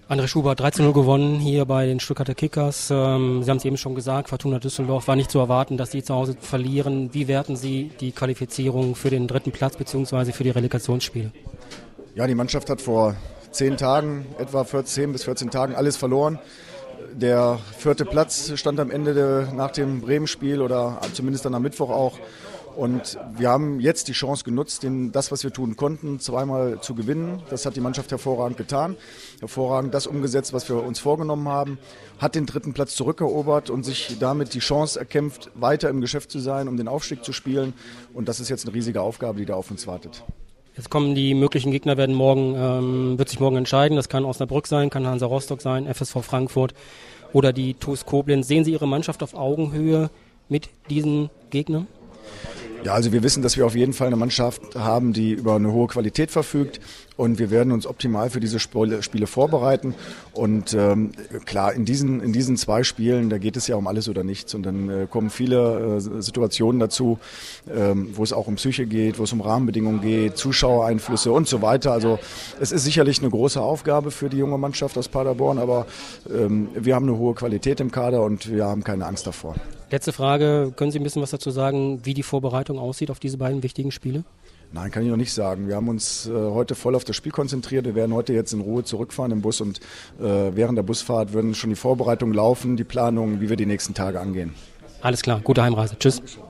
André Schubert, 13:0 gewonnen hier bei den Stuttgarter Kickers. Sie haben es eben schon gesagt, Fortuna Düsseldorf war nicht zu erwarten, dass sie zu Hause verlieren. Wie werten Sie die Qualifizierung für den 3. Platz bzw. für die Relegationsspiele? Ja, die Mannschaft hat vor 10 Tagen, etwa 10 bis 14 Tagen, alles verloren. Der 4. Platz stand am Ende nach dem Bremen-Spiel oder zumindest dann am Mittwoch auch. Und wir haben jetzt die Chance genutzt, das, was wir tun konnten, zweimal zu gewinnen. Das hat die Mannschaft hervorragend getan. Hervorragend das umgesetzt, was wir uns vorgenommen haben. Hat den 3. Platz zurückerobert und sich damit die Chance erkämpft, weiter im Geschäft zu sein, um den Aufstieg zu spielen. Und das ist jetzt eine riesige Aufgabe, die da auf uns wartet. Jetzt kommen die möglichen Gegner, wird sich morgen entscheiden. Das kann Osnabrück sein, kann Hansa Rostock sein, FSV Frankfurt oder die TuS Koblenz. Sehen Sie Ihre Mannschaft auf Augenhöhe mit diesen Gegnern? Ja, also wir wissen, dass wir auf jeden Fall eine Mannschaft haben, die über eine hohe Qualität verfügt, und wir werden uns optimal für diese Spiele vorbereiten. Und klar, in diesen 2 Spielen, da geht es ja um alles oder nichts, und dann kommen viele Situationen dazu, wo es auch um Psyche geht, wo es um Rahmenbedingungen geht, Zuschauereinflüsse und so weiter. Also es ist sicherlich eine große Aufgabe für die junge Mannschaft aus Paderborn, aber wir haben eine hohe Qualität im Kader und wir haben keine Angst davor. Letzte Frage, können Sie ein bisschen was dazu sagen, wie die Vorbereitung aussieht auf diese beiden wichtigen Spiele? Nein, kann ich noch nicht sagen. Wir haben uns heute voll auf das Spiel konzentriert. Wir werden heute jetzt in Ruhe zurückfahren im Bus, und während der Busfahrt würden schon die Vorbereitungen laufen, die Planung, wie wir die nächsten Tage angehen. Alles klar, gute Heimreise. Tschüss.